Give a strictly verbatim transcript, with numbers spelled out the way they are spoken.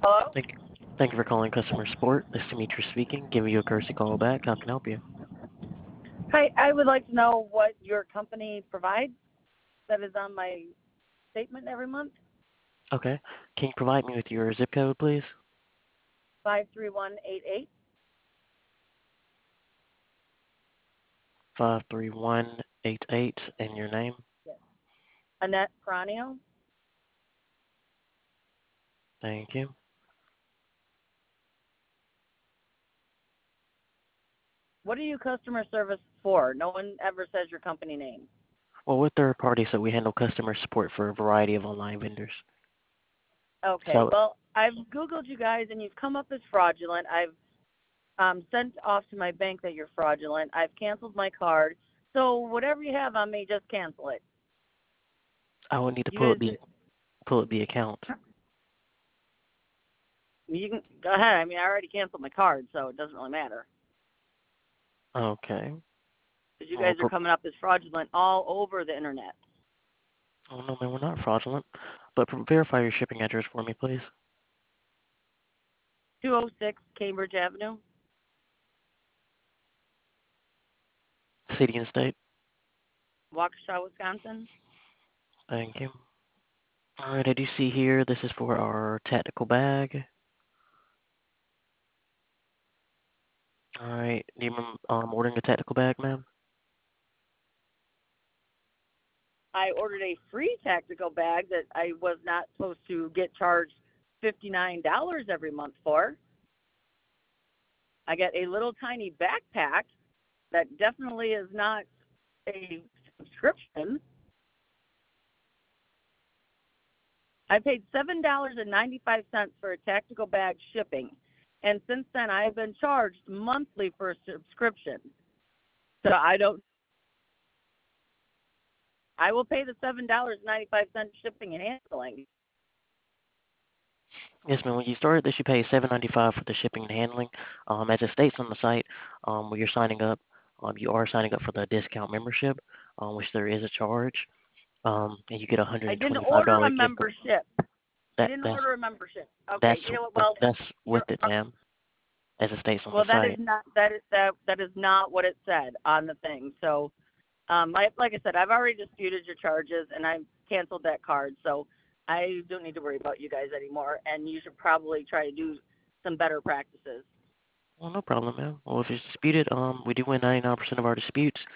Hello? Thank you. Thank you for calling customer support. This is Dimitri speaking. Giving you a courtesy call back. How can I help you? Hi, I would like to know what your company provides that is on my statement every month. Okay. Can you provide me with your zip code, please? five three one eight eight. Five three one eight eight and your name. Yes. Annette Peranio. Thank you. What are you customer service for? No one ever says your company name. Well, we're third party, so we handle customer support for a variety of online vendors. Okay, So, well, I've Googled you guys and you've come up as fraudulent. I've um, sent off to my bank that you're fraudulent. I've canceled my card. So whatever you have on me, just cancel it. I will need to You pull up guys the just, pull up the account. you can go ahead. I mean, I already canceled my card, so it doesn't really matter. Okay. Because you Well, guys are pro- coming up as fraudulent all over the internet. oh no, man, we're not fraudulent. But pro- verify your shipping address for me, please. two oh six Cambridge Avenue, City and state. Waukesha, Wisconsin. Thank you. All right, I do see here this is for our tactical bag. All right. Do you remember um, ordering a tactical bag, ma'am? I ordered a free tactical bag that I was not supposed to get charged fifty-nine dollars every month for. I get a little tiny backpack that definitely is not a subscription. I paid seven dollars and ninety-five cents for a tactical bag shipping, and since then I have been charged monthly for a subscription. So I don't. I will pay the seven dollars and ninety-five cents shipping and handling. Yes, ma'am. When you start this, you pay seven ninety-five for the shipping and handling. Um, as it states on the site, um, when you're signing up, um, you are signing up for the discount membership, um, which there is a charge. Um, and you get a hundred I and didn't twenty-five order a dollar gift card. membership. I That didn't that's order a membership. that's Okay, you know what? with Well, that's with you're it, ma'am. As it states on the well. That is site. not that is that that is not what it said on the thing. So, um, like like I said, I've already disputed your charges and I've canceled that card. So I don't need to worry about you guys anymore. And you should probably try to do some better practices. Well, no problem, ma'am. Well, if it's disputed, um, we do win ninety-nine percent of our disputes.